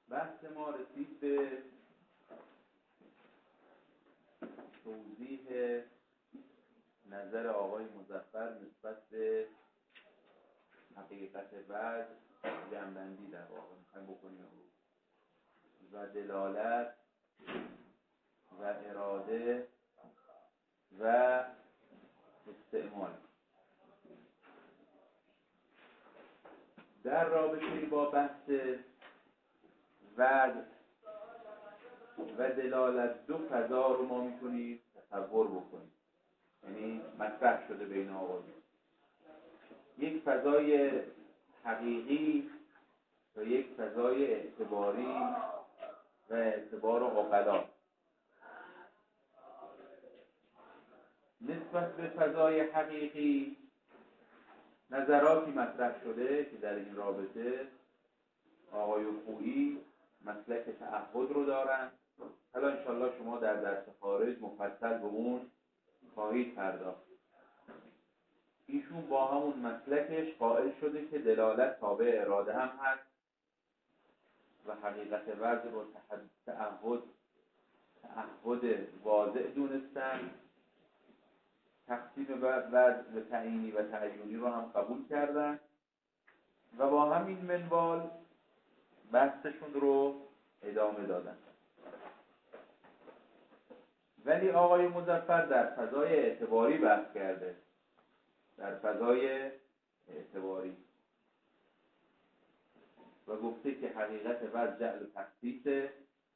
بحث ما رسید به توضیح نظر آقای مظفر نسبت به حقیقت وجه، جنبندی در واقع میخوایم بکنیم و دلالت و اراده و استعمال. در رابطه با بحث وجه و دلالت دو فضا رو ما میتونیم تصور بکنیم، یعنی مطرح شده بین آقایون. یک فضای حقیقی و یک فضای اعتباری و اعتبار عقلا. نسبت به فضای حقیقی نظراتی مطرح شده که در این رابطه آقای خویی مسلک تعهد رو دارن. حالا انشالله شما در درس خارج مفصل به اون خواهید پرداخت. ایشون با همون مسلکش قائل شده که دلالت تابع اراده هم هست و حقیقت وجه رو تعهد واضح دونستن. تقسیم وجه به تعیینی و تعیینی رو هم قبول کردن و با همین منوال بحثشون رو ادامه دادن. ولی آقای مظفر در فضای اعتباری بحث کرده، در فضای اعتباری، و گفته که حقیقت وجه جعل و تخصیصه.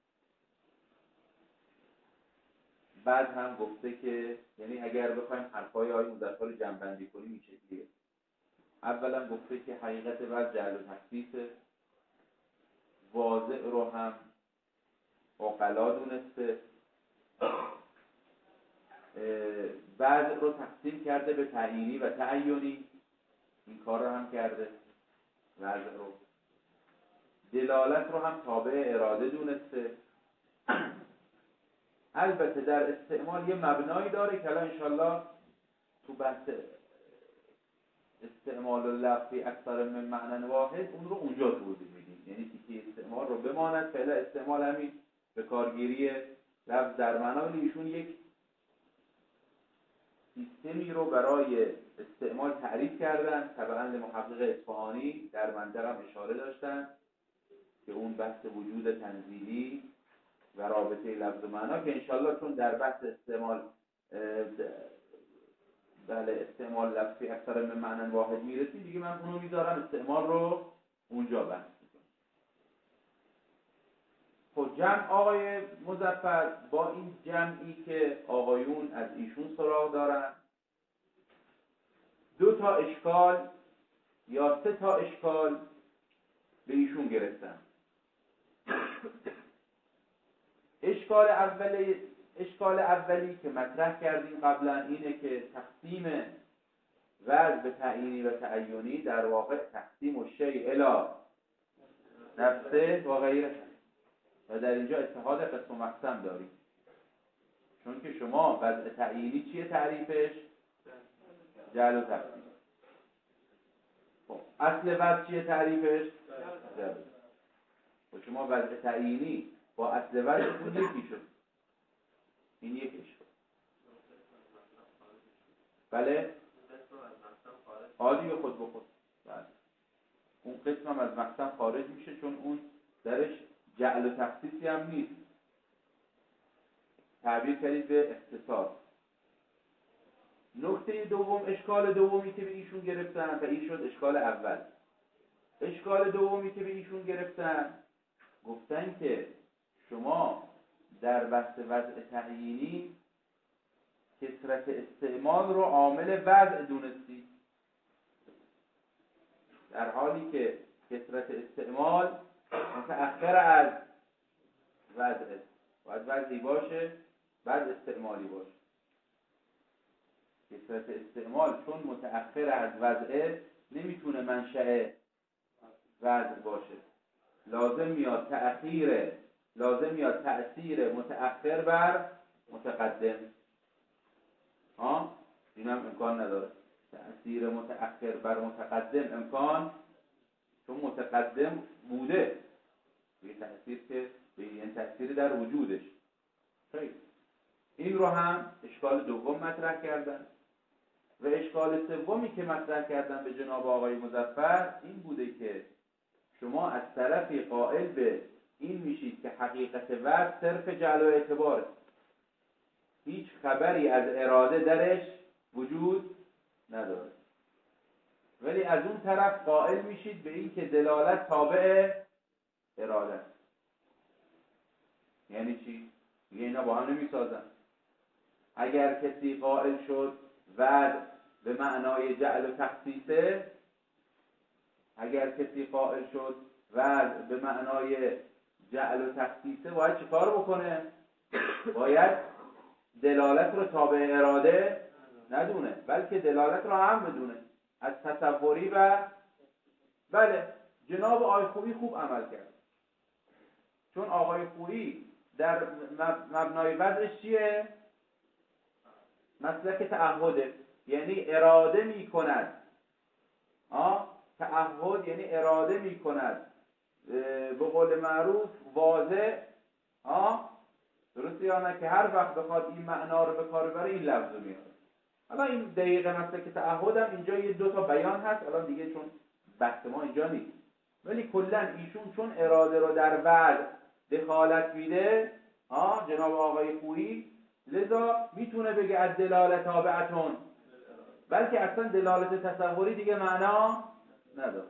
بعد هم گفته که یعنی اگر بخوایم حرفای آقای مظفر رو جمع‌بندی کنیم این شکلیه. اولا گفته که حقیقت وجه جعل و تخصیصه، واضع رو هم عقلا دونسته، بعد رو تقسیم کرده به تعیینی و تعیینی، این کار رو هم کرده. وجه رو، دلالت رو هم تابع اراده دونسته. البته در استعمال یه مبنایی داره که الان انشالله تو بحث استعمال لفظی اکثر من معنی واحد اون رو اونجا توضیح میدیم، یعنی تیکه استعمال رو بماند. فعلا استعمال همین به کارگیری لفظ در معنا، ولی ایشون یک سیستمی رو برای استعمال تعریف کردن طبعا لمحقق اصفهانی در منطقه هم اشاره داشتن که اون بحث وجود تنزیلی و رابطه لفظ و معنا که انشالله چون در بحث استعمال استعمال لفظی اکثر من معنی واحد میرسیم دیگه، من اونو میذارم استعمال رو اونجا بحث میکنم. خب جمع آقای مظفر با این جمعی که آقایون از ایشون سراغ دارن 2 تا اشکال یا 3 تا اشکال به ایشون گرفتن. اشکال اولی که مطرح کردیم قبلا اینه که تقسیم وجه به تعیینی و تعیینی در واقع تقسیم و شیء الی نفسه و غیره، و در اینجا اتحاد قسم و مقسم داریم. چون که شما وجه تعیینی چیه تعریفش؟ جعل و تقسیم. خب اصل وجه چیه تعریفش؟ جعل. و شما وجه تعیینی با اصل وجهتون یکی شد. این یک اشکال. بله؟ عادی خود به خود. بله. اون قسم هم از مقسم خارج میشه چون اون درش جعل و تخصیصی هم نیست. تعبیر کردید به اختصاص. نکته دوم، اشکال دومی که به ایشون گرفتن و این شد اشکال اول. اشکال دومی که به ایشون گرفتن گفتن که شما در بحث وضع تعیینی کثرت استعمال رو عامل وضع دونستی، در حالی که کثرت استعمال متأخر از وضع، باید وضعی باشه بعد استعمالی باشه. کثرت استعمال چون متأخر از وضع نمیتونه منشأ وضع باشه، لازم میاد تأثیر متأخر بر متقدم. این هم امکان نداره. تأثیر متأخر بر متقدم امکان، چون متقدم بوده یه تأثیر که یعنی تأثیر در وجودش. خیلی این رو هم اشکال دوم مطرح کردن. و اشکال سومی که مطرح کردن به جناب آقای مظفر این بوده که شما از طرفی قائل به این میشید که حقیقت وضع صرف جعل و اعتباره، هیچ خبری از اراده درش وجود نداره، ولی از اون طرف قائل میشید به این که دلالت تابع اراده است. یعنی چی؟ میگه اینا با هم نمیسازن. اگر کسی قائل شد وضع به معنای جعل و تخصیصه، اگر کسی قائل شد وضع به معنای جعل و تخصیصه، باید چه کار بکنه؟ باید دلالت رو تابع اراده ندونه، بلکه دلالت رو هم بدونه از تصوری. و بله جناب آقای خویی خوب عمل کرد، چون آقای خویی در مبنای وضعش چیه؟ مسلک تعهده، یعنی اراده می کند. تعهد یعنی اراده می کند، به قول معروف واضح. درسته یا نه؟ که هر وقت بخواد این معنا رو به کار ببره این لفظ رو میاره. حالا این دقیقه مسلک تعهدم اینجا یه دو تا بیان هست، الان دیگه چون بحث ما اینجا نیست، ولی کلا ایشون چون اراده رو در وضع دخالت میده، جناب آقای خویی، لذا میتونه بگه از دلالت تابعتون، بلکه اصلا دلالت تصوری دیگه معنا نداره.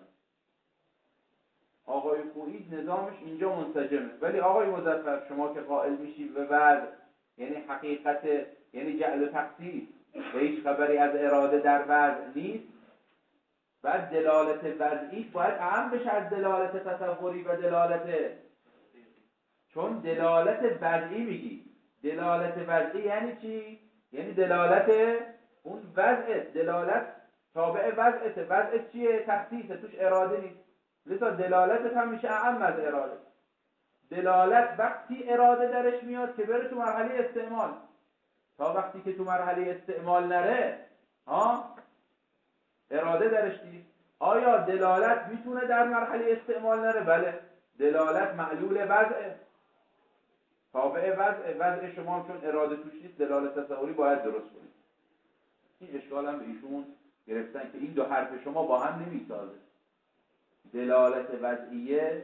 آقای خویی نظامش اینجا منسجمه. ولی آقای مظفر شما که قائل میشی به وضع یعنی حقیقت، یعنی جعل و تخصیص و هیچ خبری از اراده در وضع نیست، بعد دلالت وضعی باید اعم بشه از دلالت تصوری و دلالت، چون دلالت وضعی میگی. دلالت وضعی یعنی چی؟ یعنی دلالت اون وضع، دلالت تابع وضعه. وضع چیه؟ تخصیصه، توش اراده نیست، لذا دلالتت هم میشه اعم از اراده. دلالت وقتی اراده درش میاد که بره تو مرحله استعمال. تا وقتی که تو مرحله استعمال نره اراده درش نیست. آیا دلالت میتونه در مرحله استعمال نره؟ بله، دلالت معلول وضعه، تابع وضع. وضع شما هم چون اراده توش نیست، دلالت تصوری باید درست کنید. این اشکال هم به ایشون گرفتن که این دو حرف شما با هم نمیسازه. دلالت وضعیه،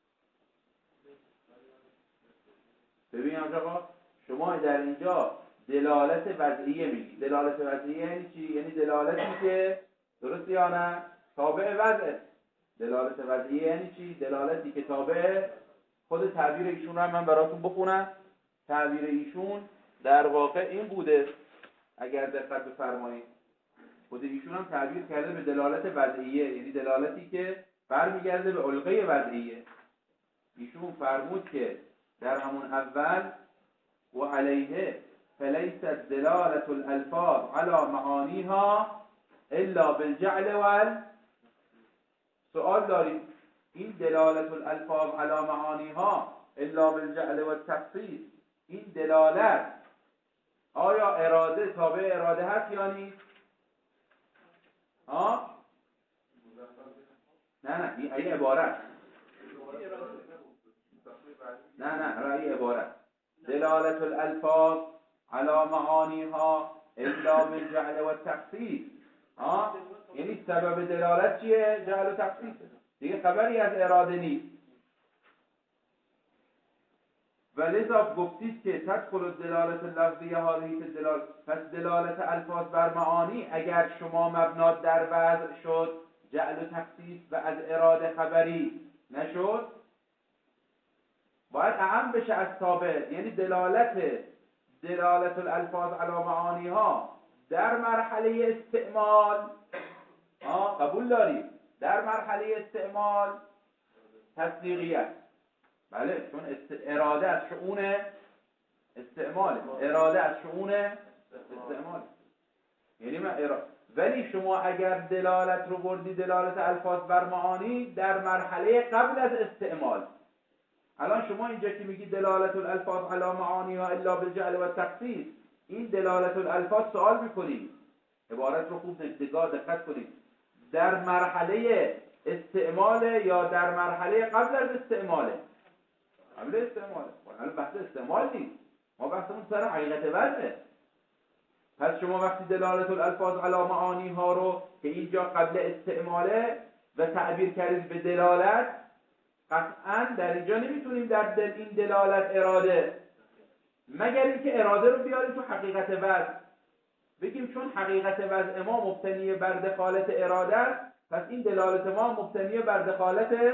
ببینیم آقا، شما در اینجا دلالت وضعیه میگی. دلالت وضعیه یعنی چی؟ یعنی دلالتی که درسته یا نه تابع وضعه. دلالت وضعیه یعنی چی؟ دلالتی که تابع. خود تعبیر ایشون رو هم من براتون بخونم. تعبیر ایشون در واقع این بوده، اگر دقت بفرمایید، خود ایشون هم تعبیر کرده به دلالت وضعیه، یعنی دلالتی که برمیگرده به علقه وضعیه. ایشون فرمود که در همون اول و علیه فلیست دلالت الالفاظ علی معانیها الا بالجعل سؤال داریم، این دلالت الالفاظ علی معانیها الا بالجعل والتخصیص، این دلالت آیا اراده تابع اراده هست یا نیست؟ نه این عبارت، نه این عبارت دلالت الالفاظ علی معانیها الا بالجعل والتخصیص، یعنی سبب دلالت چیه؟ جعل و تخصیص، دیگه خبری از اراده نیست. ولذا گفتید که تدخل دلالت لفظیه هذه الدلالت، پس دلالت الفاظ بر معانی اگر شما مبنا در وضع شد، جعل و تخصیص و از اراده خبری نشد، باید اعم بشه از تابع. یعنی دلالت الالفاظ علی معانیها در مرحله استعمال، قبول دارید؟ در مرحله استعمال تصدیقیه. بله، چون اراده از شؤون استعمال، اراده از شؤون استعمال، یعنی من ولی شما اگر دلالت رو بردی دلالت الفاظ بر معانی در مرحله قبل از استعمال، الان شما اینجا که میگی دلالت الالفاظ علی معانی و الا بالجعل و التخصیص، این دلالت الالفاظ سوال میکنیم، عبارت رو خوب دقت کنید، در مرحله استعمال یا در مرحله قبل از استعماله؟ قبل استعماله. الان بحث استعمال نیست، ما بحثمون سر حقیقت وضعه. پس شما وقتی دلالت الالفاظ علی معانی ها رو که اینجا قبل استعماله و تعبیر کردید به دلالت، قطعا در اینجا نمیتونیم در این دلالت اراده، مگر اینکه اراده رو بیاریم تو حقیقت وضع، بگیم چون حقیقت وضع ما مبتنی بر دخالت اراده است، پس این دلالت ما مبتنی بر دخالت.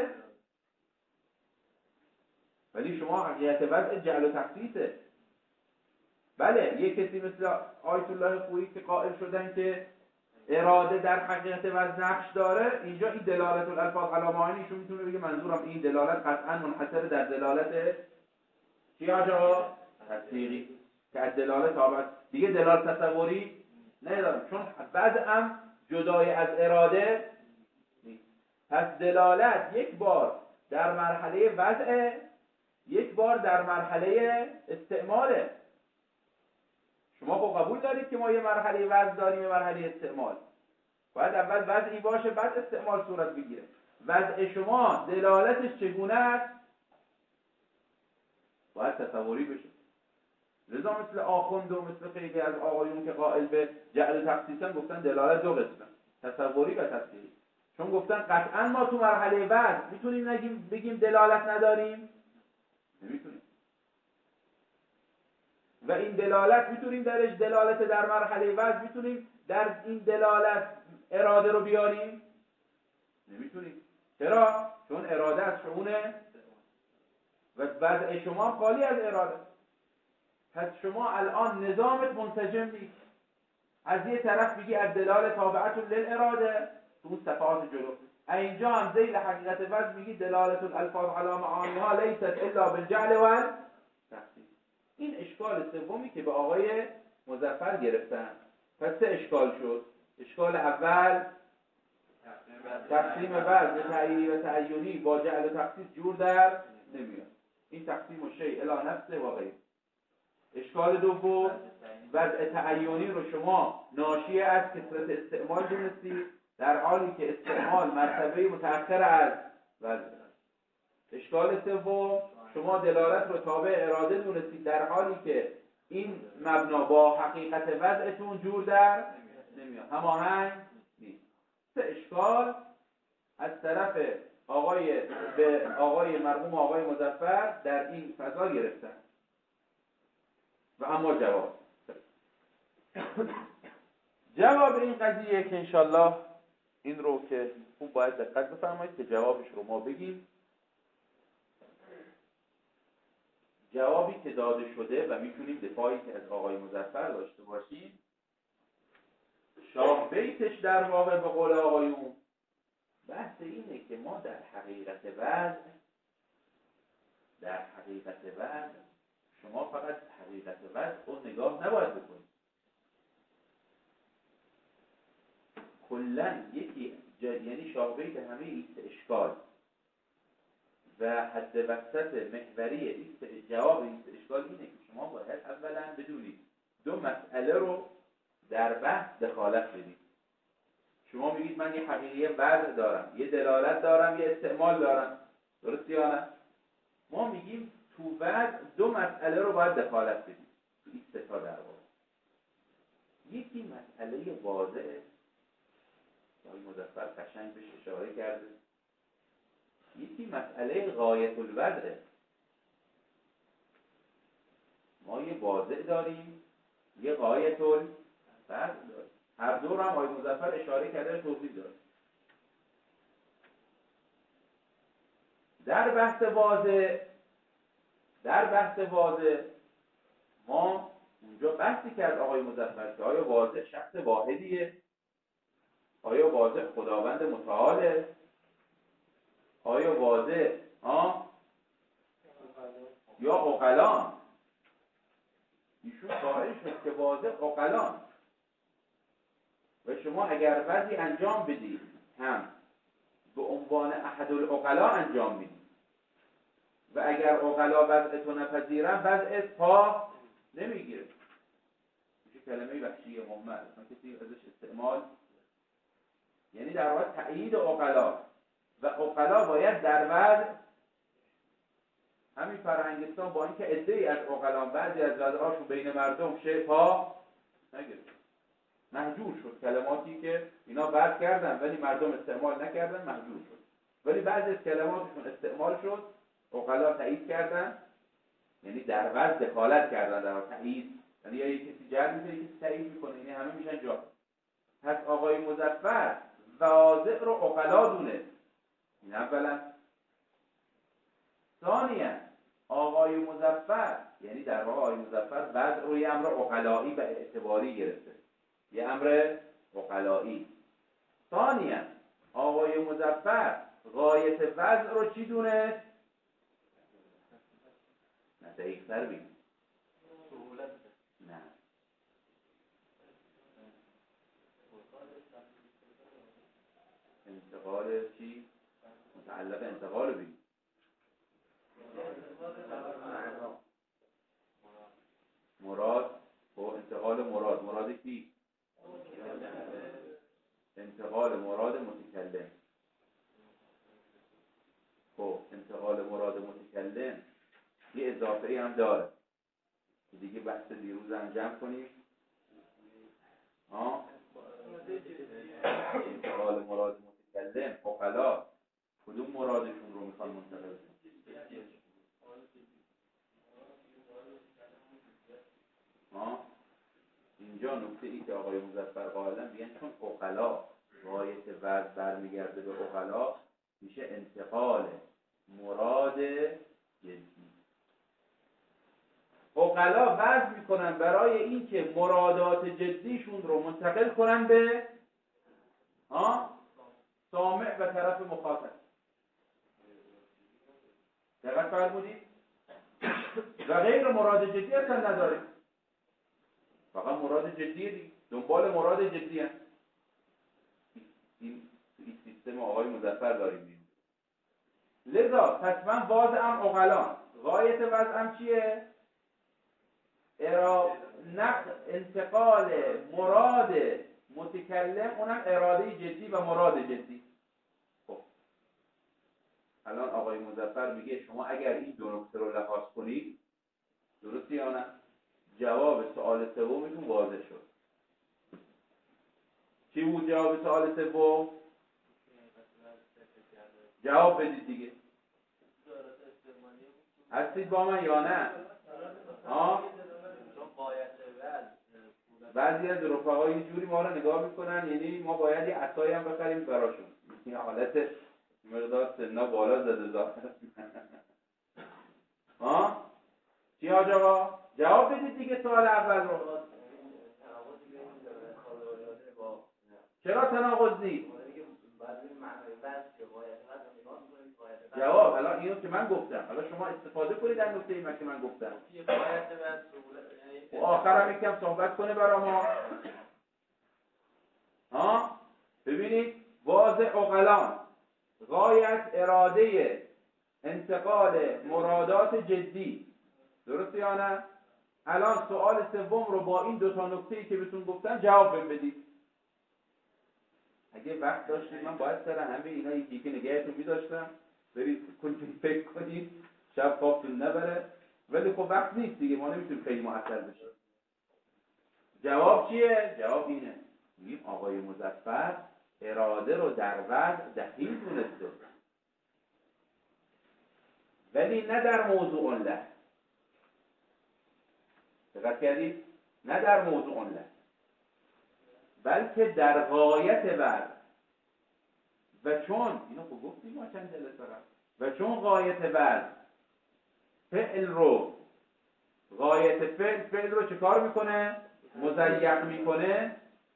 ولی شما حقیقت وضع جعل و تخصیصه. بله، یک کسی مثل آیت الله خویی که قائل شدن که اراده در حقیقت وضع نقش داره، اینجا این دلالت الالفاظ علی معانیشون میتونه بگه منظورم این دلالت قطعا منحصر در دلالت چی آجا؟ تصدیقی، که از دلالت تابعت دیگه دلالت تصوری ندارم، چون وضعم جدای از اراده نیست. پس دلالت یک بار در مرحله وضع، یک بار در مرحله استعماله. شما خب قبول دارید که ما یه مرحله وضع داریم، یه مرحله استعمال. باید اول وضعی باشه بعد استعمال صورت بگیره. وضع شما دلالتش چگونه است؟ باید تصوری بشه. لذا مثل آخوند و مثل خیلی از آقایون که قائل به جعل تخصیصن گفتن دلالت دو قسمه، تصوری و تفسیری. چون گفتن قطعا ما تو مرحله وضع میتونیم بگیم دلالت نداریم؟ نمیتونیم. و این دلالت میتونیم درش دلالت در مرحله وضع میتونیم در این دلالت اراده رو بیاریم؟ نمیتونیم. چرا؟ چون اراده از شؤونه و وضع شما خالی از اراده. پس شما الان نظامت منسجم نیست. از یه طرف میگی از دلالت تابعت للاراده تو اون صفحات جلو، اینجا هم ذیل حقیقت وضع میگی دلالت الالفاظ علی معانیها لیست الا بالجعل والتخصیص. این اشکال سومی که به آقای مظفر گرفتن. پس سه اشکال شد. اشکال اول تقسیم وضع تعیینی و تعینی با جعل و تخصیص جور در نمیاد، این تقسیم شیء الی نفسه و غیره. اشکال دوم وضع تعینی رو شما ناشی از کثرت استعمال دونستی، در حالی که استعمال مرتبه متأخر از وضع. اشکال سوم شما دلالت رو تابع اراده دونستید، در حالی که این مبنا با حقیقت وضعتون جور در نمیاد، هماهنگ نیست. سه اشکال از طرف آقای مرحوم آقای مظفر در این فضا گرفتن. و اما جواب این قضیه که انشالله این رو که خوب باید دقت بفرمایید که جوابش رو ما بگیم. جوابی که داده شده و میتونیم دفاعی که از آقای مظفر داشته باشیم، شاه بیتش در واقع به قول آقایون بحث اینه که ما در حقیقت وضع شما فقط حقیقت وضع رو نگاه نباید بکنید، کلن یکی یعنی شاه بیت همه ایست اشکال و حد وسط محوری جواب این اشکال اینه که شما باید اولا بدونید دو مسئله رو در بحث دخالت بدید. شما میگید من یه حقیقی وضع دارم، یه دلالت دارم، یه استعمال دارم، درست یا نه؟ ما میگیم تو وضع دو مسئله رو باید دخالت بدید، تو این سه تا در واقع. یکی مسئله واضحه، آقای مظفر قشنگ بهش اشاره کرده. یکی مسئله غایت الوضعه. ما یه واضع داریم، یه غایت الوضع داریم. هر دو رو هم آقای مظفر اشاره کرده، توضیح داره. در بحث واضع ما اونجا بحثی کرد آقای مظفر که آیا واضع شخص واحدیه، آیا واضع خداوند متعاله، آیا واضع یا عقلان. ایشون قائل شد که واضع عقلان و شما اگر وضعی انجام بدید هم به عنوان احد العقلا انجام بدید و اگر عقلا وضعتو نپذیرن وضعت پا نمیگیره. میشه کلمه وحشی مهمل، اصلا کسی ازش استعمال، یعنی در واقع تأیید عقلا و عقلا باید در وضع همین فرهنگستان با اینکه عده‌ای از عقلان بعضی از وضعاشون بین مردم پا نگرفت، محجور شد. کلماتی که اینا بد کردن ولی مردم استعمال نکردن محجور شد، ولی بعضی از کلماتشون استعمال شد، عقلا تایید کردن، یعنی در وضع دخالت کردن در تایید، یعنی یا یک کسی جر میده یک کسی تایید میکنه، یعنی همه میشن جا. پس آقای مظفر واضع رو عقلا دونه، این اولا. ثانیا آقای مظفر، یعنی در واقع آقای مظفر وضع رو یه امر عقلایی و اعتباری گرفته، یه امر عقلایی. ثانیا آقای مظفر غایت وضع رو چی دونه؟ نه دقیق تر بگیم. نه انتقال چی؟ متعلق انتقال بگیم. مراد و انتقال مراد کی؟ انتقال مراد متکلم. خب انتقال مراد متکلم یه اضافه ای هم داره دیگه، بحث دیروز هم جمع کنیم. انتقال مراد متکلم عقلا کدوم مرادشون رو میخوان منتقل کنن؟ اینجا نکته ای که آقای مظفر قائلن بیان چون عقلا غایت وضع برمیگرده به عقلا، میشه انتقال مراد جدی. عقلا وضع میکنن برای اینکه مرادات جدیشون رو منتقل کنن به سامع و طرف مخاطب. دقت فرمودید؟ و غیر مراد جدی اصلا نداره، فقط مراد جدیه دیگه، دنبال مراد جدی هست. این سیستم آقای مظفر داریم. لذا پس من وضعم عقلان، غایت وضعم چیه؟ انتقال مراد متکلم، اونم اراده جدی و مراد جدی. خب الان آقای مظفر میگه شما اگر این دو نکته رو لحاظ کنید، درسته یا نه؟ جواب سوال سومتون واضح شد. چی بود جواب سوال سوم؟ جواب بدید دیگه. هستید با من یا نه؟ بعضی از رفقا یه جوری ما رو نگاه میکنن، یعنی ما باید یه عصایی هم بخریم براشون. این حالت مقدار سنا بالا زده ظاهر. چی حاج آقا؟ جواب بدید دیگه سوال اول رو. چرا تناقض نیست؟ جواب الان اینو که من گفتم، حالا شما استفاده کنید در نکته ای که من گفتم. و آخرم یکم صحبت کنه برا ما. ببینید واضع عقلان غایت اراده انتقال مرادات جدی، درسته یا نه؟ الان سوال سوم رو با این دو تا نکته‌ای که بهتون گفتم جواب بدید. اگه وقت داشتید من باید سر همه اینا یکی نگهتون می‌داشتم، برید کنید فکر کنید، شب خوابتون نبره، ولی خب وقت نیست دیگه، ما نمیتونیم خیلی مؤثر بشیم. جواب چیه؟ جواب اینه، میگیم آقای مظفر اراده رو در وضع دخیل دونسته، ولی نه در موضوع له. دقت کردید؟ نه در موضوع له، بلکه در غایت وضع. و چون اینو خب گفتیم ما چند جلسه قبل، و چون غایت وضع فعل رو، غایت فعل رو چه کار میکنه؟ مضیق میکنه.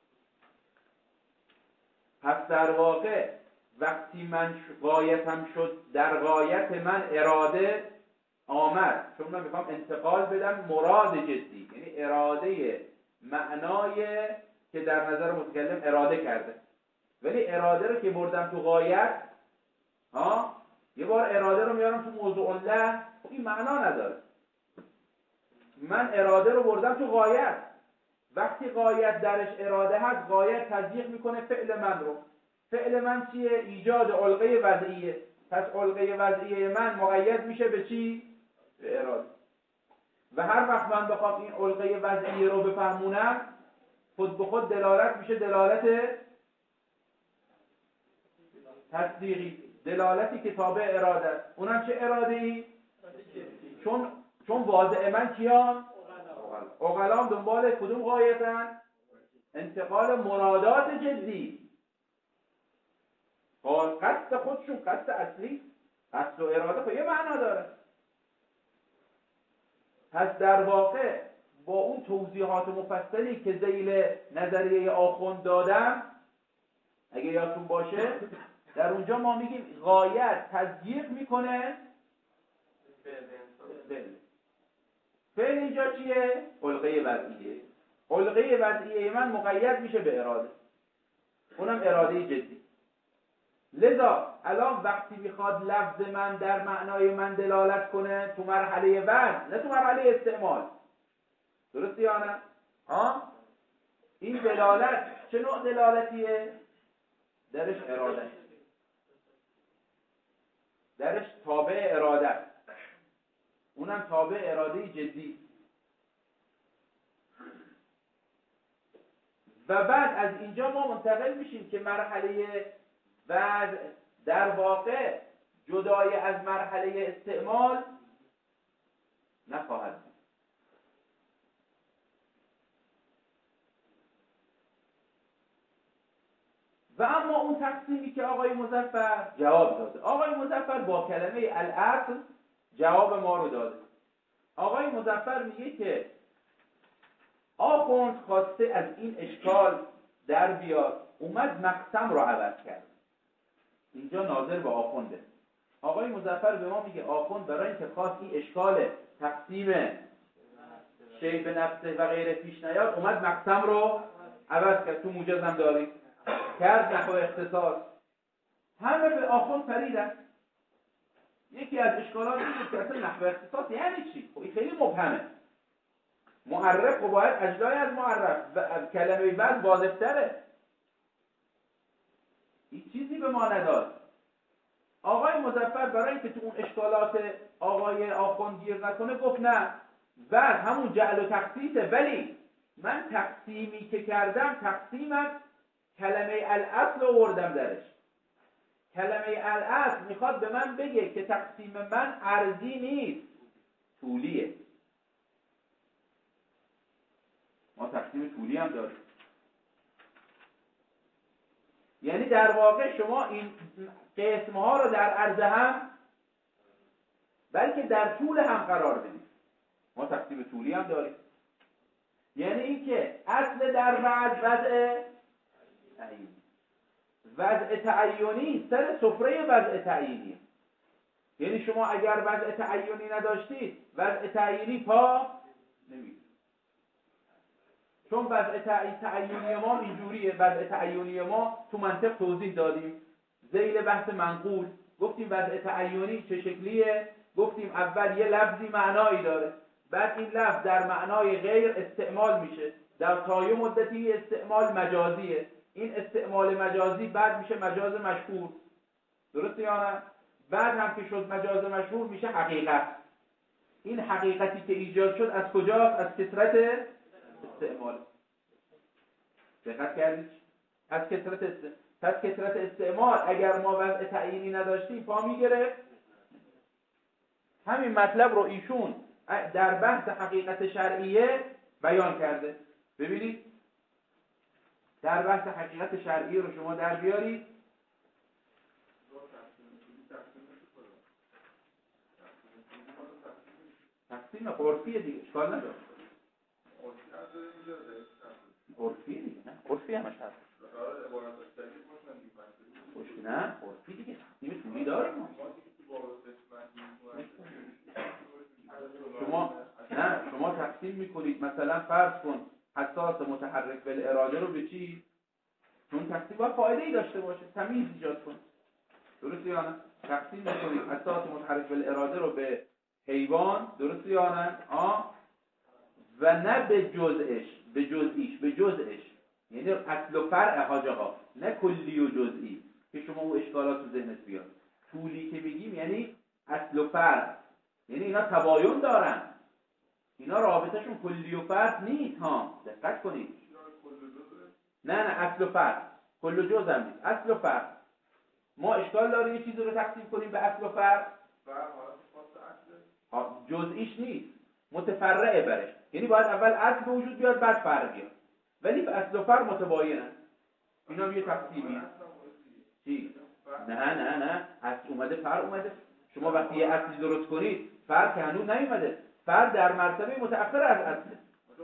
پس در واقع وقتی من غایتم شد، در غایت من اراده آمد، چون من میخوام انتقال بدم مراد جدی، یعنی اراده معنای که در نظر متکلم اراده کرده، ولی اراده رو که بردم تو غایت، یه بار اراده رو میارم تو موضوع له، این معنا نداره. من اراده رو بردم تو غایت، وقتی غایت درش اراده هست، غایت تضییق میکنه فعل من رو. فعل من چیه؟ ایجاد علقه وضعیه. پس علقه وضعیه من مقید میشه به چی؟ به اراده. و هر وقت من بخوام این علقه وضعیه رو بفهمونم، خود به خود دلالت میشه دلالت تصدیقی، دلالتی که تابع اراده است. اونم چه اراده‌ای؟ چون واضع من کیان؟ عقلام دنبال کدوم غایتن؟ انتقال مرادات جدی. قصد خودشون، قصد اصلی، قصد و اراده خب یه معنا داره. پس در واقع با اون توضیحات مفصلی که ذیل نظریه آخوند دادم، اگه یادتون باشه، در اونجا ما میگیم غایت تضییق میکنه فعل. اینجا چیه؟ علقه وضعیه. علقه وضعیه من مقید میشه به اراده، اونم اراده جدی. لذا الان وقتی میخواد لفظ من در معنای من دلالت کنه تو مرحله وضع، نه تو مرحله استعمال، درسته یا نه؟ این دلالت چه نوع دلالتیه؟ درش اراده، درش تابع اراده، اونم تابع اراده جدی. و بعد از اینجا ما منتقل میشیم که مرحله وضع در واقع جدای از مرحله استعمال نخواهد بود. و اما اون تقسیمی که آقای مظفر جواب داده، آقای مظفر با کلمه العقل جواب ما رو داده. آقای مظفر میگه که آخوند خواسته از این اشکال در بیاد، اومد مقسم رو عوض کرد. اینجا ناظر به آخونده. آقای مظفر به ما میگه آخوند برای اینکه خواست این اشکال تقسیم شی به نفسه و غیره پیش نیاد، اومد مقسم رو عوض کرد. تو موجز هم دارید، کرد نحو اختصاص. همه به آخوند پریدن. یکی از اشکالات این که اصلا نحو اختصاص یعنی چی؟ خب این خیلی مبهمه. معرف خب باید اجزای از معرف، کلمه بعد واضح‌تره. این چیزی به ما نداد. آقای مظفر برای اینکه تو اون اشکالات آقای آخوند گیر نکنه گفت نه، بعد همون جعل و تخصیصه، ولی من تقسیمی که کردم تقسیمم کلمه الاصل رو آوردم درش. کلمه الاصل میخواد به من بگه که تقسیم من عرضی نیست، طولیه. ما تقسیم طولی هم داریم. یعنی در واقع شما این قسمها رو در عرض هم بلکه در طول هم قرار بدید. ما تقسیم طولی هم داریم. یعنی این که اصل در وضع تعیینی، وضع تعیینی سر سفره وضع تعیینی. یعنی شما اگر وضع تعیینی نداشتید، وضع تعیینی پا نمی‌گیره. چون وضع تعیینی ما اینجوریه. وضع تعیینی ما تو منطق توضیح دادیم، ذیل بحث منقول گفتیم وضع تعیینی چه شکلیه. گفتیم اول یه لفظی معنایی داره، بعد این لفظ در معنای غیر استعمال میشه، در تای مدتی استعمال مجازیه. این استعمال مجازی بعد میشه مجاز مشهور، درسته یا نه؟ بعد هم که شد مجاز مشهور میشه حقیقت. این حقیقتی که ایجاد شد از کجاست؟ از کثرت استعمال. دقت کردید؟ از کثرت استعمال. پس کثرت استعمال اگر ما وضع تعیینی نداشتیم پا میگرفت. همین مطلب رو ایشون در بحث حقیقت شرعیه بیان کرده. ببینید در بحث حقیقت شرعیه رو شما در بیارید. تقسیم عرفیه دیگه، اشکال نداره. عرفی دیگه، نه عرفی همش هست. نه عرفی دیگه، تقسیم طولی داریم ما. شما تقسیم میکنید، مثلا فرض کن حساس متحرک بالاراده رو به چی؟ چون تقسیم باید فایده‌ای داشته باشه، تمیز ایجاد کنه، درسته یا نه؟ تقسیم میکنید حساس متحرک بالاراده رو به حیوان، درسته یا نه؟ و نه به جزئش، به جزئیش، به جزئش، یعنی اصل و فرع حاج آقا، نه کلی و جزئی که شما او اشکالات تو ذهنت بیاد. طولی که بگیم یعنی اصل و فرع، یعنی اینا تباین دارن، اینا رابطهشون کلی و فرد نیست ها، دقت کنید. نه اصل و فرد، کل و جز هم نیست، اصل و فرد. ما اشکال داره یه چیزی رو تقسیم کنیم به اصل و فرد، جزئیش نیست، متفرعه برش، یعنی باید اول اصل به وجود بیاد بعد فرع بیاد، ولی به اصل و فرع متباینه. اینا یه تقسیمی. چی؟ نه اصل اومده فرع اومده. شما وقتی یه اصلی درست کنید فرع که هنوز نیومده، فرع در مرتبه متأخر از اصله.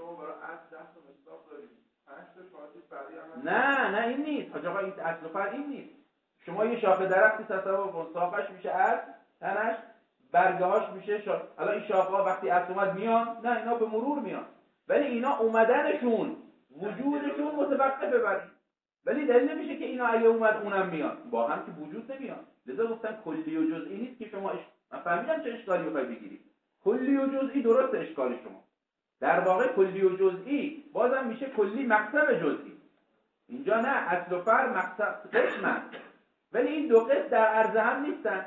نه این نیست حاج آقا، این اصل و فرع این نیست. شما یه شاخه درختی تصور کن، ساقش میشه اصل، تنش، برگه هاش میشه شاخه. الان این شاخه ها وقتی اصل اومد میان؟ نه، اینا به مرور میان، ولی اینا اومدنشون وجودشون متوقفه بر این، ولی دلیل نمیشه که اینا اگه اومد اونم میاد، با هم که وجود نمیاد. لذا گفتن کلی و جزئی نیست که شما من فهمیدم چه اشکالی میخوای بگیری. کلی و جزئی درست اشکال شما. در واقع کلی و جزئی بازم میشه کلی مقسم جزئی. اینجا نه، اصل و فرع مقسم قسمن، ولی این دو قسم در عرض هم نیستن.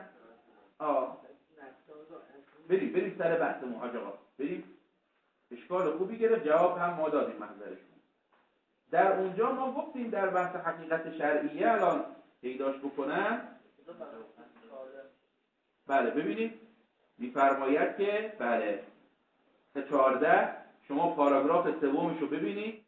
بریم سر بحثمون حاج آقا، بریم. اشکال خوبی گرفت، جواب هم ما دادیم محضرشون. در اونجا ما گفتیم در بحث حقیقت شرعیه الان پیداش بکنن. بله ببینید میفرماید که بله 14 شما پاراگراف سومشو ببینید.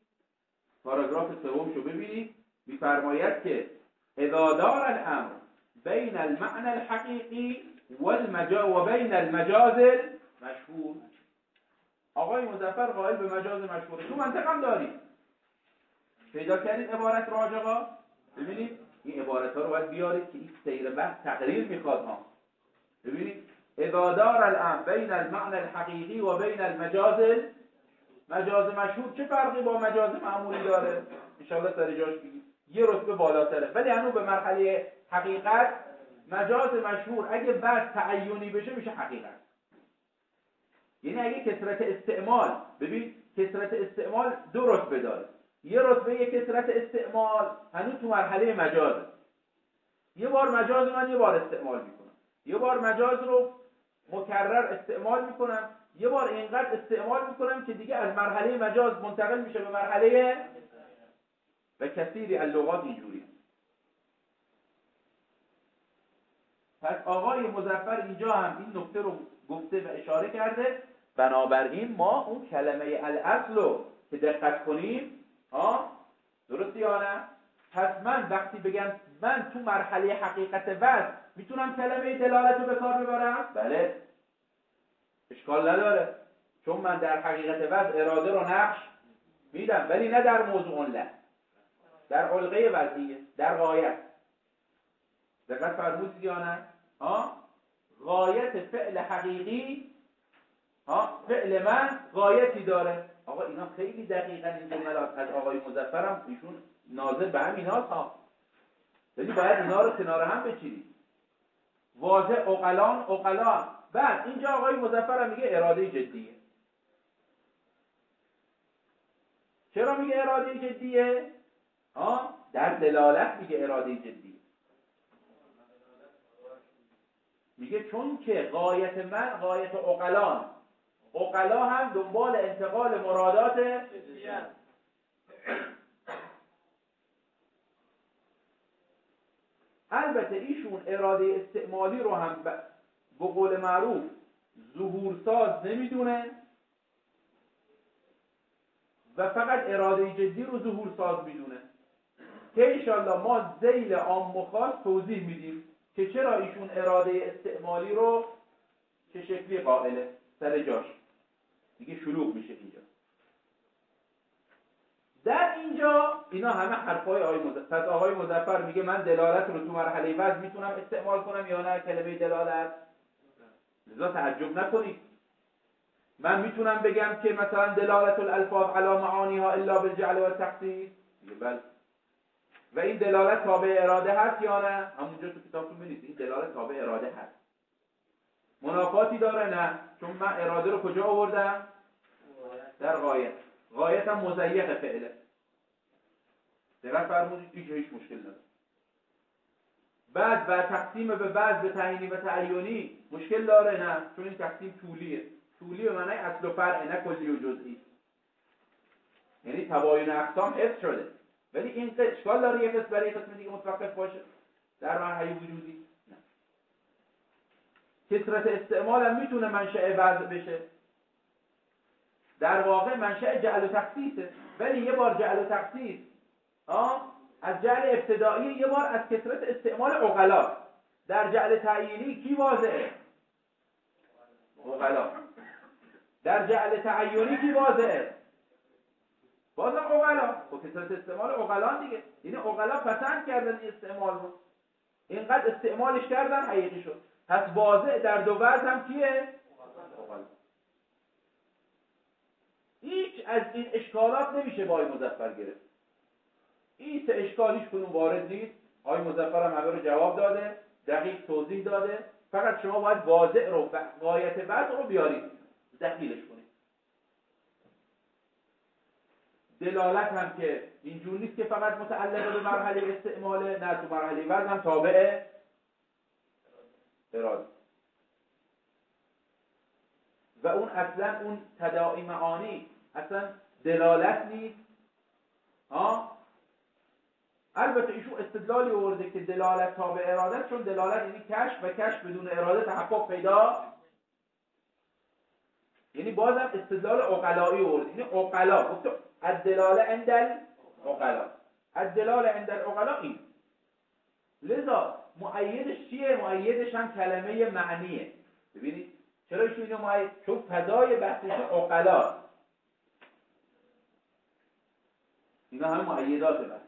میفرماید که اذا دار الامر بین المعنى الحقیقی و بین المجاز المشهور. آقای مظفر قائل به مجاز مشهور، تو منطق هم داری. پیدا کردید عبارت را آقا؟ ببینید این عبارت ها رو باید بیارید که این سیر بحث تقریر میخواد ها. ببینید اذا دار الامر بین المعنى الحقیقی و بین المجاز مشهور، چه فرقی با مجاز معمولی داره؟ انشاءالله سر جاش بگید. یه رتبه بالاتره، ولی هنوز به مرحله حقیقت. مجاز مشهور اگه بعد تعیینی بشه میشه حقیقت. یعنی اگه کثرت استعمال، ببین کثرت استعمال دو رتبه داره. یه رتبه کثرت استعمال هنوز تو مرحله مجازه. یه بار مجاز من یه بار استعمال میکنم، یه بار مجاز رو مکرر استعمال میکنم، یه بار اینقدر استعمال میکنم که دیگه از مرحله مجاز منتقل میشه به مرحله. و کثیری اللغات اینجوری. پس آقای مظفر اینجا هم این نکته رو گفته و اشاره کرده. بنابراین ما اون کلمه الاصل رو که دقت کنیم درسته یا نه؟ پس من وقتی بگم من تو مرحله حقیقت وضع میتونم کلمه دلالت رو به کار ببرم؟ بله، اشکال نداره، چون من در حقیقت وضع اراده رو نقش میدم، ولی نه در موضوع له، در علقه وضعیه، در غایت. دقت فرمودید یا نه؟ غایت فعل حقیقی، فعل من غایتی داره. آقا اینا خیلی دقیقاً این جملات از آقای مظفرم، ایشون ناظر به همین هاست ولی باید اینا رو کنار هم بچینید. واضح عقلان. بعد اینجا آقای مظفرم میگه اراده جدیه. چرا میگه اراده جدیه؟ در دلالت میگه اراده جدیه. میگه چون که غایت من غایت عقلا هم دنبال انتقال مرادات جدیه. البته ایشون اراده استعمالی رو هم به قول معروف ظهورساز نمیدونه و فقط اراده جدی رو ظهورساز میدونه که انشالله ما ذیل عام و خاص توضیح میدیم که چرا ایشون اراده استعمالی رو چه شکلی قائله. سر جاش دیگه شلوغ میشه اینجا. در اینجا اینا همه حرفای آقای مظفر. پس آقای مظفر میگه من دلالت رو تو مرحله وضع میتونم استعمال کنم یا نه کلمه دلالت؟ لذا تعجب نکنید. من میتونم بگم که مثلا دلالت الالفاظ علی معانیها الا بالجعل والتخصیص؟ بله. و این دلالت تابع اراده هست یا نه؟ همونجا تو کتابتون بنویسید این دلالت تابع اراده هست. منافاتی داره؟ نه، چون من اراده رو کجا آوردم؟ در غایت. غایت هم مضیق فعله. دقت فرمودید هیچ مشکل نداره. بعد و تقسیم به بعض به تعیینی و تعیینی مشکل داره؟ نه، چون این تقسیم طولی به معنی اصل و فرع، نه کلی و جزئی. یعنی تباین اقسام حفظ شده، ولی این اشکال داره یه قسم برای قسم دیگه متوقف باشه در مرحله وجودی؟ نه. کثرت استعمال هم میتونه منشأ وضع بشه. در واقع منشأ جعل و تخصیصه، ولی یه بار جعل و تخصیص از جعل ابتدایی، یه بار از کثرت استعمال عقلا. در جعل تعیینی کی واضحه؟ عقلا. در جعل تعیینی کی واضحه؟ بازم عقلا. با کثرت استعمال عقلا دیگه. یعنی عقلا پسند کردن این استعمال رو، اینقدر استعمالش کردن حقیقی شد. پس واضح در دو وجه هم کیه؟ عقلا. هیچ از این اشکالات نمیشه با آی مظفر گرفت. این سه اشکالیش کنون وارد نیست. آی مظفر هم همه رو جواب داده، دقیق توضیح داده. فقط شما باید واضح رو و غایت بعد رو بیارید، دقیقش کنید. دلالت هم که اینجور نیست که فقط متعلق به مرحله استعماله، نه، تو مرحله وضع هم تابع اراده. و اون اصلا اون تداعی معانی اصلا دلالت نیست. البته ایشون استدلالی آورده که دلالت تابع اراده، چون دلالت یعنی کشف و کشف بدون اراده تحقق پیدا. یعنی بازم استدلال عقلایی آورده. یعنی عقلا گفت الدلاله عند العقلا، الدلاله عند العقلا این. لذا مؤیدش چیه؟ مؤیدش هم کلمه معنیه. ببینید چرا ایشون اینو مؤید؟ چون فضای بحثش عقلا. اینا هم مؤیدات بحث.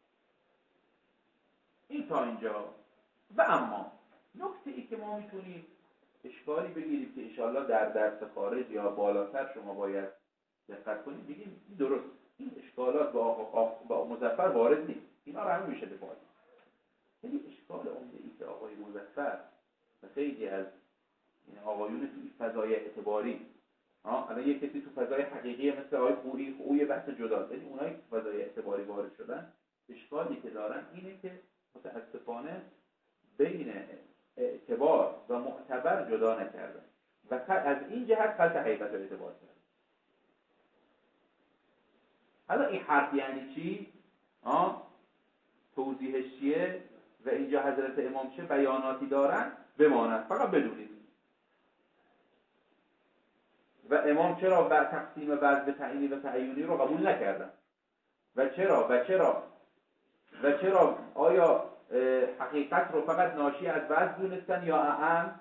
این تا اینجا. و اما نکته ای که ما میتونیم اشکالی بگیریم که انشاءالله در درس خارج یا بالاتر شما باید دقت کنید، بگیم درست این اشکالات با مظفر وارد نیست، اینا رو هم میشه بفاید. یعنی اشکال عمده ای که آقای مظفر و خیلی از این آقایون تو فضای اعتباری، الان یک کسی تو فضای حقیقی مثل آقای خوری، او یه بحث جداست، ولی اونایی که تو فضای اعتباری وارد شدن، اشکالی که دارن اینه که متاسفانه بین اعتبار و معتبر جدا نکردن و از این جهت خلط حقیقت رو اعتبار کردن. حالا این حرف یعنی چی؟ توضیحش چیه؟ و اینجا حضرت امام چه بیاناتی دارن؟ بماند، فقط بدونید. و امام چرا تقسیم وضع به تعیینی و تعیینی رو قبول نکردن؟ و چرا آیا حقیقت رو فقط ناشی از وضع دونستن یا اعم؟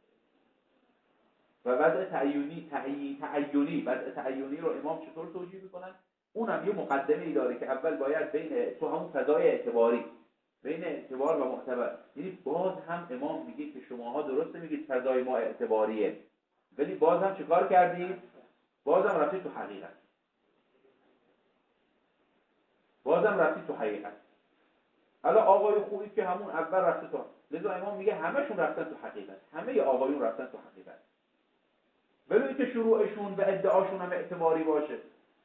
و وضع تعیینی وضع تعیینی رو امام چطور توجیه میکنن؟ اونم یه مقدمه ای داره که اول باید بین تو همون فضای اعتباری، بین اعتبار و معتبر، یعنی باز هم امام میگه که شماها درسته میگید فضای ما اعتباریه، ولی باز هم چیکار کردید؟ باز هم رفتید تو حقیقت. حالا آقای خوبی که همون اول رفته تو، لذا امام میگه همه‌شون رفتن تو حقیقت، همه آقایون رفتن تو حقیقت، ولی اینکه شروعشون و ادعاشون هم اعتباری باشه.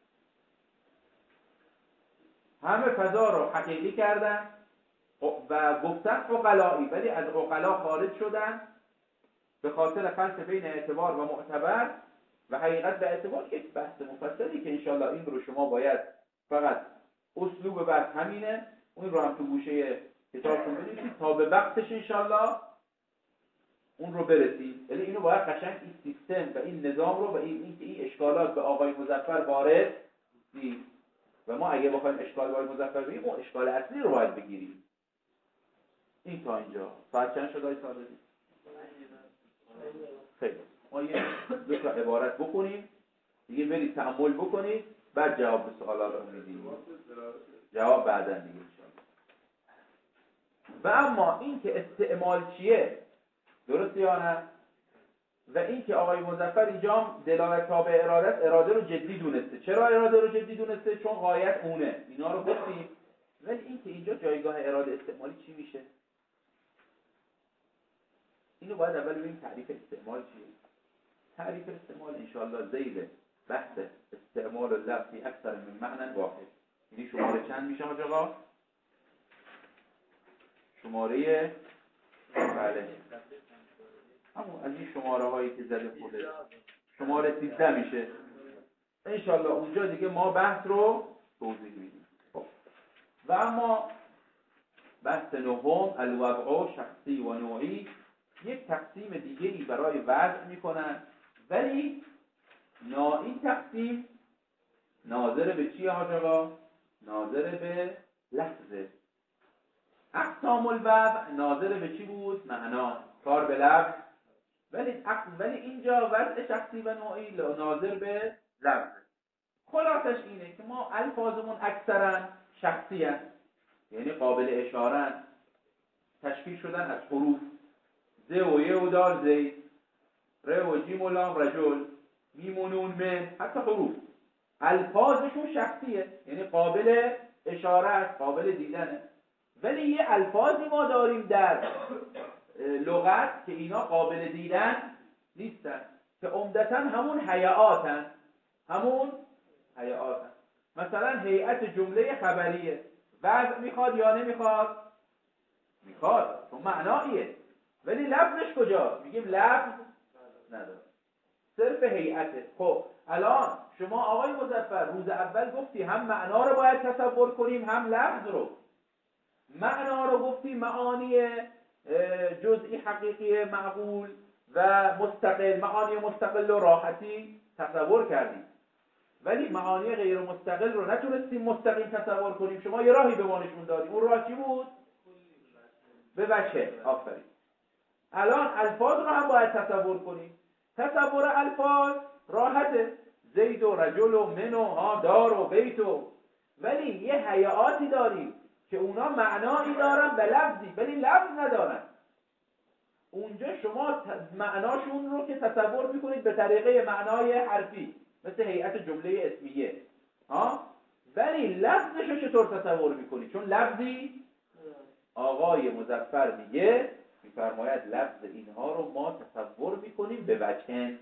همه فضا رو حقیقی کردن و گفتن عقلایی، ولی از عقلا خارج شدن به خاطر خلط بین اعتبار و معتبر و حقیقت و اعتبار. یک بحث مفصلی که انشالله این رو شما باید فقط اسلوب بحث همینه، اون رو هم تو گوشه کتابتون بنویسید تا به وقتش انشالله اون رو برسید. یعنی اینو باید قشنگ این سیستم و این نظام رو و این اشکالات به آقای مظفر وارد نیست و ما اگه بخوایم اشکال به آقای مظفر بگیریم اون اشکال اصلی رو باید بگیریم. این تا اینجا. ساعت چند شد آقای صادقی؟ خیلی. ما یه دو تا عبارت بکنیم دیگه، برید تأمل بکنید، بعد جواب به سوالات رو میدیم. جواب بعداً دیگه انشاءالله. و اما این که استعمال چیه، درسته یا نه؟ و این که آقای مظفر اینجا دلالت تابع اراده رو جدی دونسته. چرا اراده رو جدی دونسته؟ چون غایت اونه. اینا رو گفتیم. ولی این که اینجا جایگاه اراده استعمالی چی میشه؟ اینو باید اول ببینیم تعریف استعمال چیه. تعریف استعمال انشاءالله ذیل بحث استعمال اللفظی اکثر من معنی واحد. یعنی شماره چند میشه آقا؟ شماره بله همون از این شماره هایی که زده خوده شماره 13 میشه انشالله اونجا دیگه ما بحث رو توضیح میدیم. و اما بحث نهم الوضع شخصی و نوعی، یک تقسیم دیگری برای وضع میکنن، ولی این تقسیم ناظر به چیه حاج آقا؟ ناظر به لفظه. اقسام الوضع ناظر به چی بود؟ معنا، کار به لفظ. ولی اینجا وضع شخصی و نوعی ناظر به لفظ. خلاصش اینه که ما الفاظمون اکثرا شخصی هست، یعنی قابل اشاره، تشکیل شدن از حروف ز و ی و دال زید، ر و جیم و لام رجل، میم و نون من، حتی حروف الفاظشون شخصیه، یعنی قابل اشاره است، قابل دیدنه. ولی یه الفاظی ما داریم در لغت که اینا قابل دیدن نیستن، که عمدتاً همون هیئاتن. مثلا هیئت جمله خبریه وضع میخواد یا نمیخواد؟ میخواد، تو معناییه. ولی لفظش کجاست؟ میگیم لفظ نداره، صرف هیئته. خب الان شما آقای مظفر روز اول گفتی هم معنا رو باید تصور کنیم هم لفظ رو. معنا رو گفتی معانی جزئی حقیقی معقول و مستقل، معانی مستقل و راحتی تصور کردیم، ولی معانی غیر مستقل رو نتونستیم مستقیم تصور کنیم. شما یه راهی به ما نشون دادیم، اون راه چی بود؟ به وجه. آفرین. الان الفاظ رو هم باید تصور کنیم. تصور الفاظ راحته، زید و رجل و من و دار و بیت و، ولی یه هیئاتی داریم که اونا معنایی دارن به لفظی ولی لفظ ندارن. اونجا شما معناشون رو که تصور میکنید به طریقه معنای حرفی، مثل هیئت جمله اسمیه، ولی لفظش رو چطور تصور میکنید؟ چون لفظی آقای مظفر میفرماید لفظ اینها رو ما تصور میکنیم به وجه.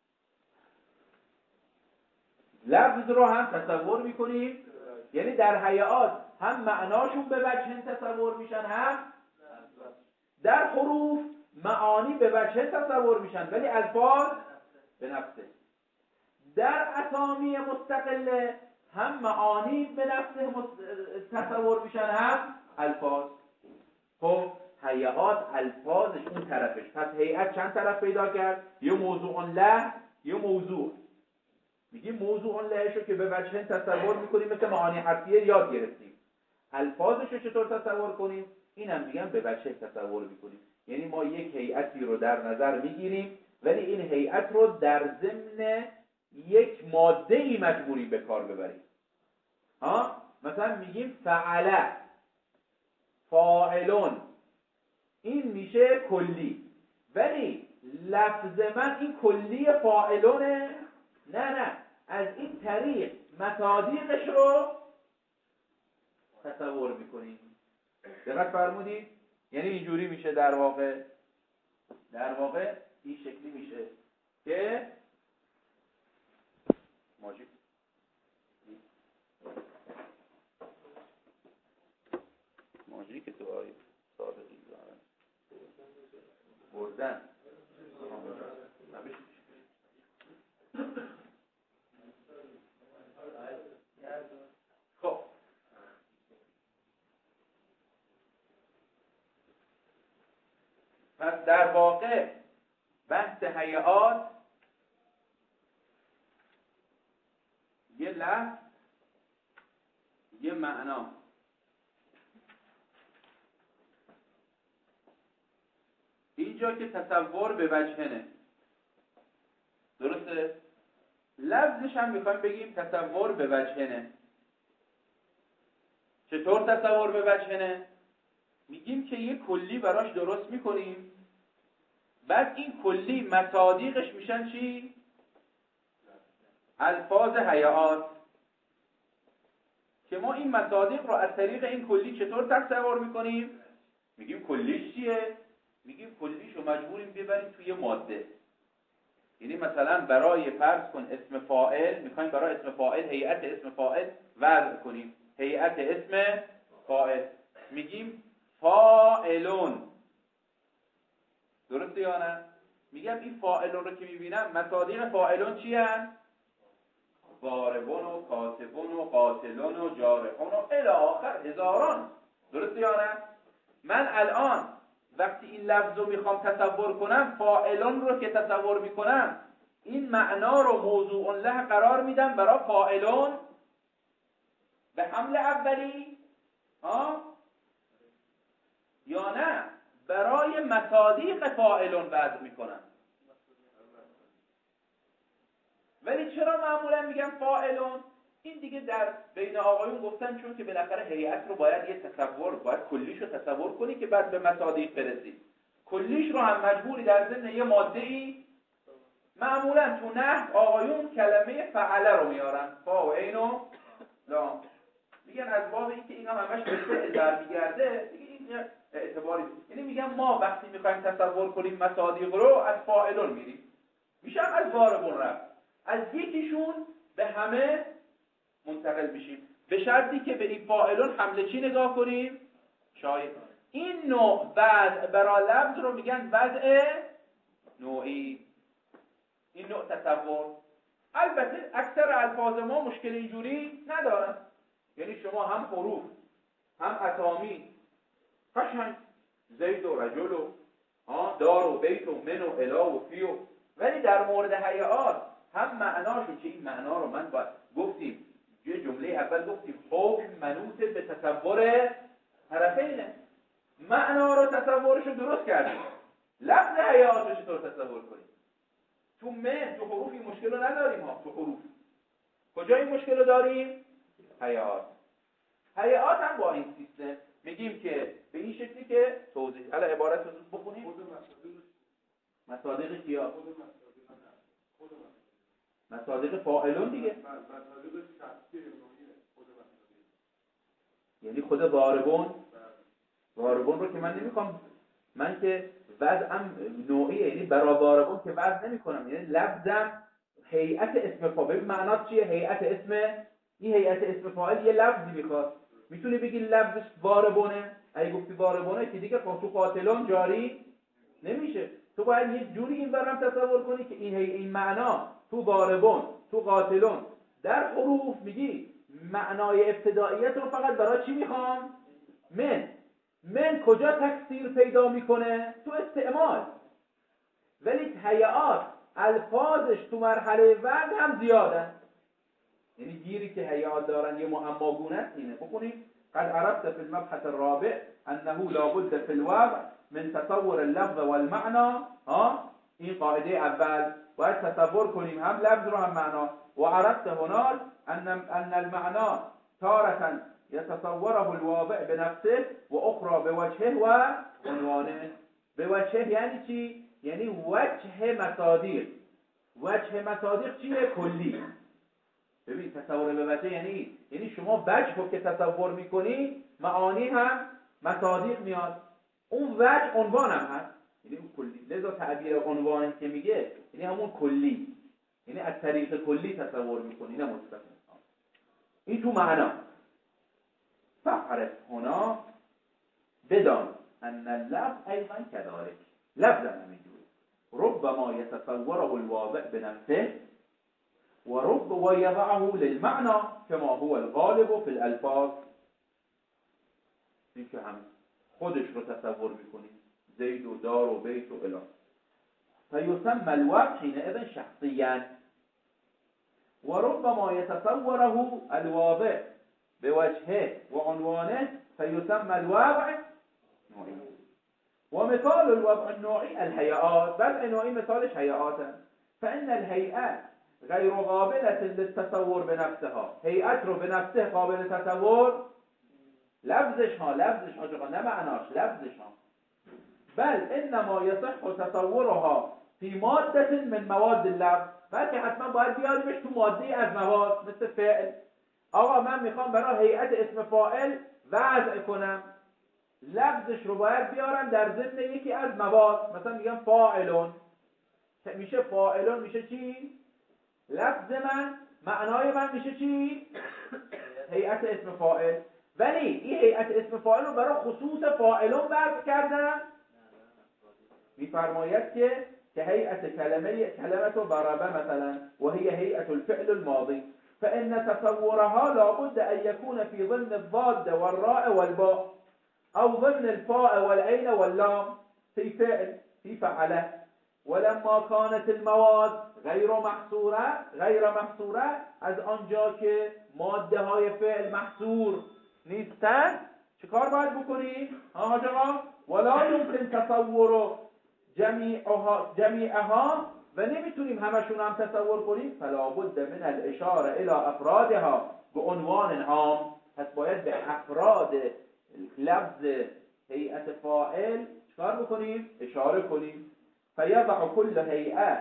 لفظ رو هم تصور میکنیم، یعنی در هیئات هم معناشون به وجه تصور میشن، هم در حروف معانی به وجه تصور میشن ولی الفاظ به نفسه. در اسامی مستقله هم معانی به نفسه تصور میشن هم الفاظ. خب هیئات الفاظش اون طرفش. پس هیئت چند طرف پیدا کرد؟ یه موضوع له، یه موضوع. میگیم موضوع لهشو که به وجه تصور میکنیم، مثل معانی حرفیه یاد گرفتیم. الفاظشو چطور تصور کنیم؟ اینم میگم به وجه تصور میکنیم. یعنی ما یک هیئتی رو در نظر میگیریم ولی این هیئت رو در ضمن یک ماده‌ای مجبوریم به کار ببریم. مثلا میگیم فعل، فاعلون، این میشه کلی، ولی لفظ من این کلی فاعلونه؟ نه، از این طریق مصادیقش رو تصور میکنیم. دقت فرمودید؟ یعنی اینجوری میشه در واقع این شکلی میشه که ماجی که تو آیه صادقی دارن بردن. خب پس در واقع بحث هیئات یه لفظ، یه معنا. اینجا که تصور به وجهنه، درسته؟ لفظش هم میخوایم بگیم تصور به وجهنه. چطور تصور به وجهنه؟ میگیم که یه کلی براش درست میکنیم، بعد این کلی مصادیقش میشن چی؟ الفاظ هیئات، که ما این مصادیق رو از طریق این کلی چطور تصور میکنیم؟ میگیم کلیش چیه؟ میگیم کلیش رو مجبوریم ببریم توی ماده. یعنی مثلا برای فرض کن اسم فاعل، میخوایم برای اسم فاعل هیئت اسم فاعل وضع کنیم. هیئت اسم فاعل میگیم فاعلون. درسته یا نه؟ میگم این فاعلون رو که میبینم مصادیق فاعلون چی هن؟ ضاربون و کاتبون و قاتلون و جارحون و الی آخر هزاران. درسته یا نه؟ من الان وقتی این لفظ رو میخوام تصور کنم، فاعلون رو که تصور میکنم، این معنا رو موضوع له قرار میدم برای فاعلون به حمل اولی یا نه برای مصادیق فاعلون وضع میکنم. ولی چرا معمولا میگم فاعلون؟ این دیگه در بین آقایون گفتن چون که بالاخره هیئت رو باید یه تصور، باید کلیش رو تصور کنی که بعد به مصادیق برسی. کلیش رو هم مجبوری در ضمن یه ماده‌ای. معمولا تو نحو آقایون کلمه فعله رو میارن، فا و عین و لام، میگن از باب این که اینا همش به فعل برمیگرده دیگه این اعتباری. یعنی میگن ما وقتی میخوایم تصور کنیم مصادیق رو از فاعلون میریم، میشم از ضاربون رفت، از یکیشون به همه منتقل میشیم، به شرطی که به این فاعلون حمله چی نگاه کنیم؟ شاید. این نوع وضع برای لفظ رو میگن وضع نوعی. این نوع تصور البته اکثر الفاظ ما مشکل اینجوری ندارن، یعنی شما هم حروف هم اسامی قشنگ زید و رجل و دار و بیت و من و الا و فی و، ولی در مورد هیئات هم معناشون که این معنا رو من باید گفتیم یه جمله اول گفتیم حکم منوط به تصور طرفینه، معنا رو تصورشو درست کردیم، لفظ هیئات رو چطور تصور کنیم؟ تو حروف این مشکل رو نداریم ها. تو حروف کجا این مشکل رو داریم؟ هیئات هم با این سیستم میگیم که به این شکلی که توضیح حالا عبارت رو زود بخونیم. مصادیق کیا؟ مصادیق فاعلون دیگه، یعنی خود ضاربون رو که من نمیخوام، من که وضعم نوعیه، یعنی برای ضاربون که وضع نمی کنم، یعنی لفظم هیئت اسم فاعل. معنات چیه هیئت اسم؟ این هیئت اسم فاعل یه لفظی میخواد. میتونی بگی لفظش ضاربونه، اگه گفتی ضاربونه که دیگه تو قاتلون جاری نمیشه، تو باید یه جوری این برام تصور کنی که این معنا تو ضاربون تو قاتلون در حروف میگی معنای ابتداییت رو فقط برای چی میخوام؟ من کجا تکثیر پیدا میکنه؟ تو استعمال. ولی هیئات الفاظش تو مرحله وضع هم زیادن، یعنی گیری که هیئات دارن یه معماگونه است. اینه بخونیم قد عرفت في المبحث الرابع انه لا بد في الوضع من تصور اللفظ والمعنى. این قاعده اول، باید تصور کنیم هم لفظ رو هم معنا. و عرفت هناك ان المعنى تارة يتصوره الواضع بنفسه و اخرى بوجهه و عنوانه. بوجهه یعنی چی؟ یعنی وجه مصادیق. وجه مصادیق چیه؟ کلی. ببین تصور به وجه یعنی شما وجه رو که تصور میکنی معانی هم مصادیق میاد، اون وجه عنوان هم هست، یعنی اون کلی. لذا تعبیر عنوانی که میگه یعنی همون کلی، یعنی از طریق کلی تصور میکنی نه مستقیم. این تو معنا. فعرف هنا بدان ان اللفظ ایضا كذلك، لفظ همینجوری ربما يتصوره الواضع بنفسه و یضعه للمعنى كما هو الغالب في الالفاظ. این که هم خودش رو تصور میکنی، زید و دار و بیت و الی. فیسمى الوضع حينئذ شخصيا وربما يتصوره الواضع بوجهه وعنوانه فيسمى الوضع نوعي. ومثال الوضع النوعي الهيئات. وضع نوعي مثالش هيئات. فإن الهيئات غير قابلة للتصور بنفسها. هيئت رو به نفسه قابل تصور، لفظش ها نه معناش، لفظش ها. بل انما يصح تصورها في مادة من مواد اللفظ. بلکه حتما باید بیاریمش تو ماده از مواد، مثل فعل. آقا من میخوام برای هیئت اسم فاعل وضع کنم، لفظش رو باید بیارم در ضمن یکی از مواد. مثلا میگم فاعلون، میشه فاعلون میشه چی؟ لفظ من، معنای من میشه چی؟ هیئت اسم فاعل. ولی این هیئت اسم فاعل رو برای خصوص فاعلون وضع کردم. میفرماید که هيئة كلمة ضرب مثلا وهي هيئة الفعل الماضي فإن تصورها لابد أن يكون في ضمن الضاد والراء والباء أو ضمن الفاء والعين واللام في فعل في فعله ولما كانت المواد غیر محصوره از آنجا که ماده های فعل محصور نیستن چیکار باید بکنیم؟ حاج آقا ولا يمكن تصور جمیعها و نمیتونیم همشون هم تصور کنیم فلا بد من الاشاره الى افرادها به عنوان عام پس باید به افراد لفظ هیئت فاعل چیکار بکنیم؟ اشاره کنیم فیضع كل هيئة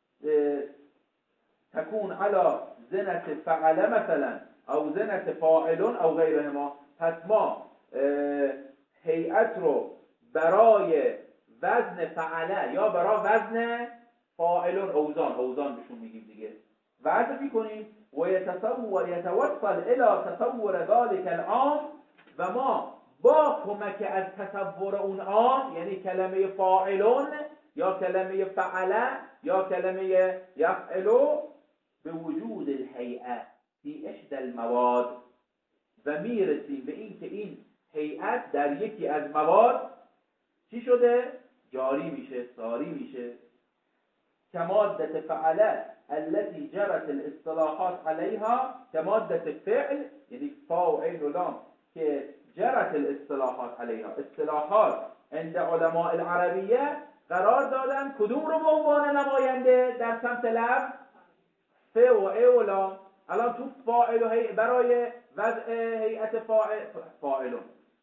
تكون على زنة فعل مثلا او زنة فاعل او غیرهما پس ما هیئت رو برای وزن فعله یا برای وزن فاعل اوزان بهشون میگیم دیگه وضع میکنیم و یتوصل الى تصور ذلك العام و ما با کمک از تصور اون عام یعنی کلمه فاعلون یا کلمه فعله یا کلمه یفعلو به وجود الهیئه فی احدى المواد و میرسیم به این که این هیئت در یکی از مواد چی شده؟ جاری میشه، ساری میشه کمادت فعله التي جرت الاصطلاحات عليها كمادة فعل یعنی فا و عین و لام که جرت الاصطلاحات عليها اصطلاحات عند علماء العربیه قرار دادن کدوم رو به عنوان نماینده در سمت لفظ ف و ا و لام الان تو فاعل و برای وضع هیئت فاعلون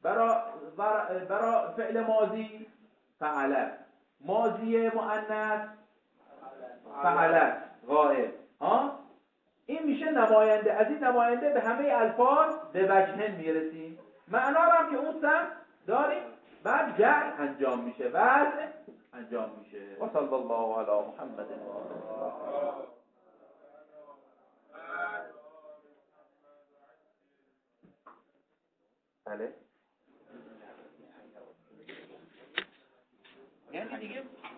برای فعل ماضی فعله ماضی مؤنث فعله غائب این میشه نماینده از این نماینده به همه الفاظ به وجهن میرسیم معنا رو هم که اون سمت داریم بعد جعل انجام میشه وضع انجام میشه و صلی الله علی محمد بله یعنی دیگه